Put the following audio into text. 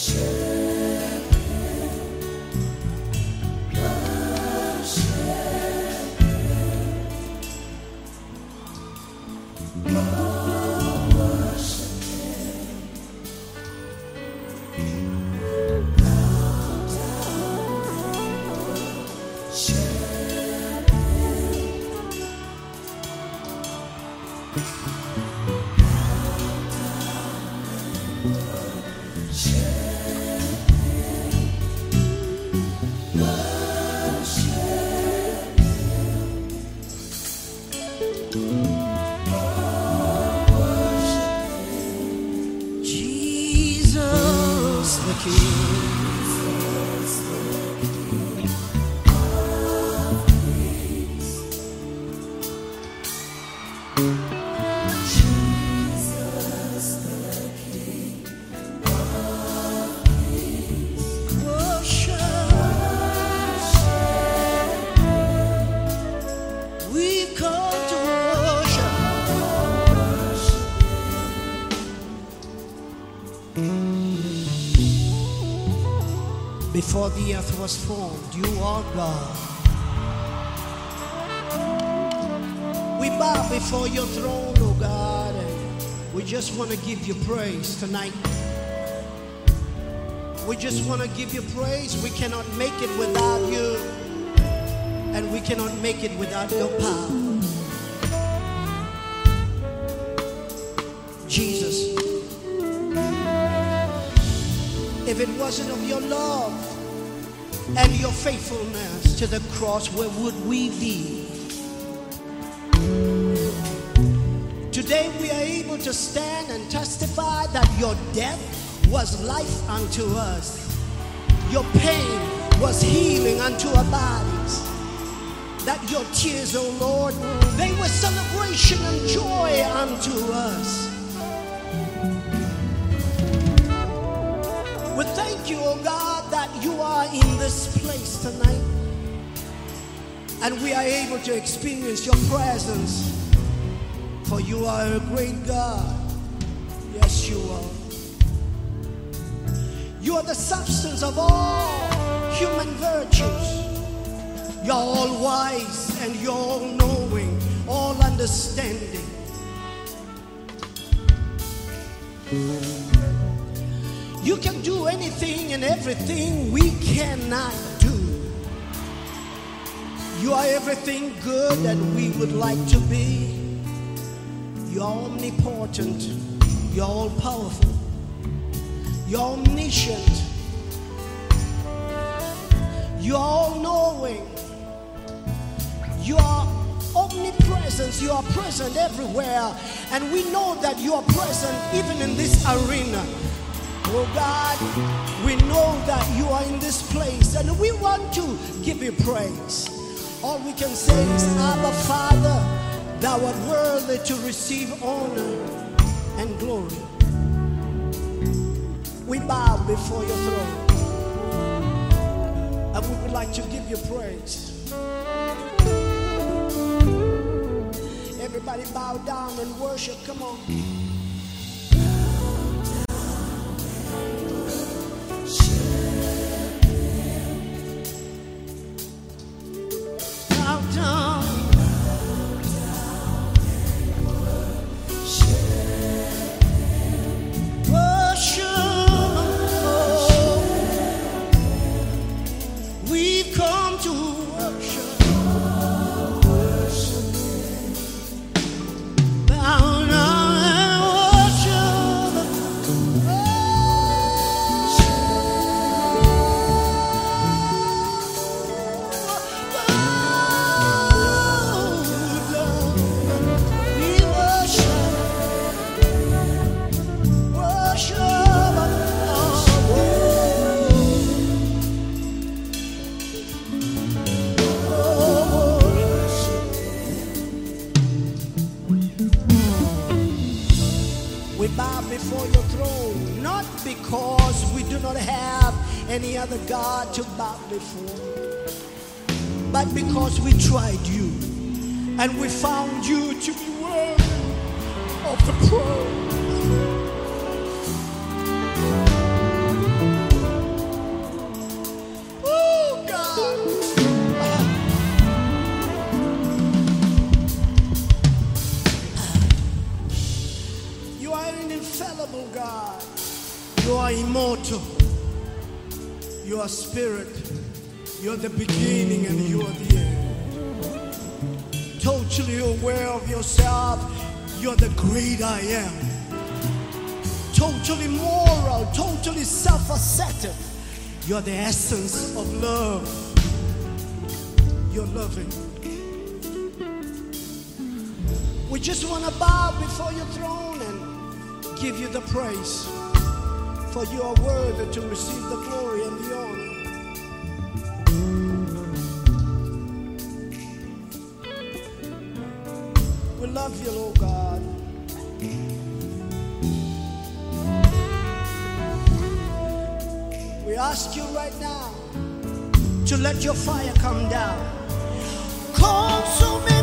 Jesus the King. Before the earth was formed, you are God. We bow before your throne, oh God, and we just want to give you praise tonight. We just want to give you praise. We cannot make it without you, and we cannot make it without your power. Jesus, if it wasn't of your love and your faithfulness to the cross, where would we be? Today we are able to stand and testify that your death was life unto us. Your pain was healing unto our bodies. That your tears, oh Lord, they were celebration and joy unto us. We thank you, oh God, that you are in this place tonight, and we are able to experience your presence, for you are a great God. Yes, you are. You are the substance of all human virtues. You're all wise and you're all knowing, all understanding. You can do anything and everything we cannot do. You are everything good that we would like to be. You're omnipotent. You're all powerful. You're omniscient. You're all knowing. You are omnipresent. You are present everywhere. And we know that you are present even in this arena. Oh God, we know that you are in this place, and we want to give you praise. All we can say is, Abba Father, thou art worthy to receive honor and glory. We bow before your throne, and we would like to give you praise. Everybody bow down and worship. Come on. Any other God to bow before, but because we tried you and we found you to be worthy of the praise. You are immortal. You are spirit. You are the beginning and you are the end. Totally aware of yourself. You are the great I am. Totally moral, totally self-assertive. You are the essence of love. You're loving. We just want to bow before your throne and give you the praise. For you are worthy to receive the glory and the honor. We love you, Lord God. We ask you right now to let your fire come down. Consume me.